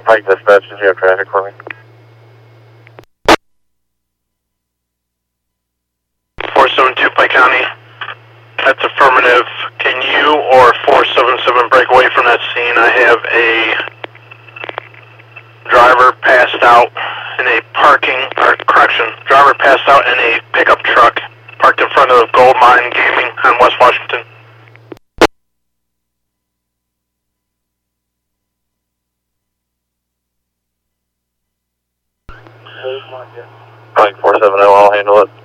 Pike Dispatch, did you have traffic for me? 472 Pike County. That's affirmative. Can you or 477 break away from that scene? I have a driver passed out in a driver passed out in a pickup truck parked in front of Gold Mine Gaming on West Washington. Pike 470, I'll handle it.